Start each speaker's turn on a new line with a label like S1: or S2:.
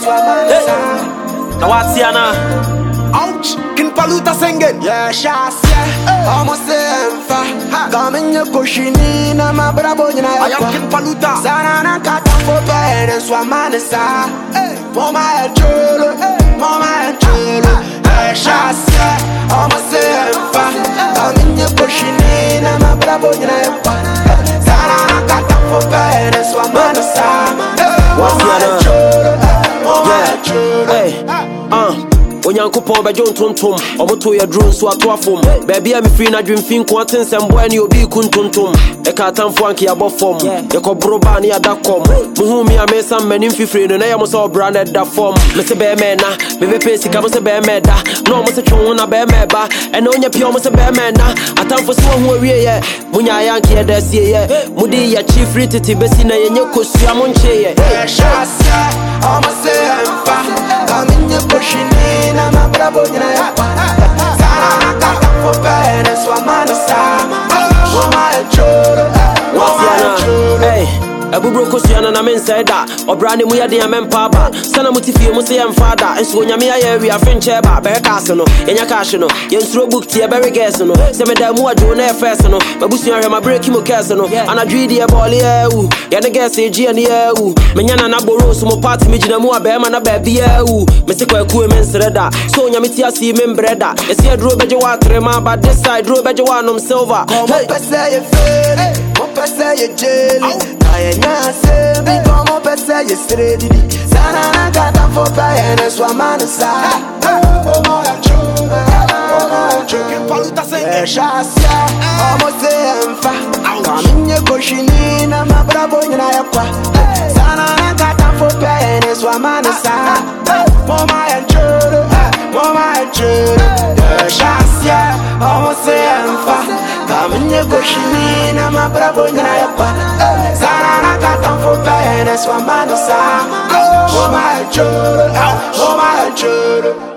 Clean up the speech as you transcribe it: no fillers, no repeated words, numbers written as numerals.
S1: Now what's Yana?
S2: Ouch, King Paluta singing.
S3: Yeah, shots, yeah. Almost same fa. Come in your cushioning, I'm a bravo.
S2: I am King Paluta.
S3: Sanana kata for bed and swamanisa. Mama cholo, mama cholo. Yeah, shots, yeah. Almost same fa. Come in your cushioning, I'm a bravo. Sanana kata for bed and swamanisa. Mama cholo, mama cholo.
S1: Hey, Onyankopon bejo ntontom omoto ye drone so ato afom baby am free na dwemfin ko atensem boy ne obi kuntontom e ka tamfo anke abofom ye ko broba ne adakom muhu mi amesa manim fifre no na ye mo so branded da form me se be me na me be pesi ka mo se be me da no mo se twon na be me ba e na onya pia mo se be me na atamfo so ho awie ye munya yanke ye da sie ye mudi ya chief titi besi na ye nyekosua mo nche ye
S3: shasa almost emfa come in your pushing I'm a bravo, you know. Sana kata for bed, so I'm on the side. Woman, choro, woman,
S1: hey. Ebu broko siana na men said that obrane mu ya de amem papa sana mutifie mu se yem father enso nyame aye wi afenche ba be kaase no enya cash no yen sro book tie be reges no se me da mu adwo na first no babusu ahwe ma break mu case no anadwi de ball ye wu ye ne guess e gi ne ye wu menya na na boro so mo party me gina mu aba ma na ba bi ye wu me se kwa ku men sreda so nyame ti asi me breda e se adro beje wa trema ba this side dro beje wa nom silver
S3: hey pese ye fere mo pese ye jelly na se bi como pese ye stredi sana kata for pay so amansa oh my
S2: King Paluta singing.
S3: shasa almost emfa come in your cushioning I'm a bravo you know yakwa sana kata for pay so amansa mama choro shasa almost emfa come in your cushioning I'm a bravo you know yakwa sana kata for pay so amansa mama choro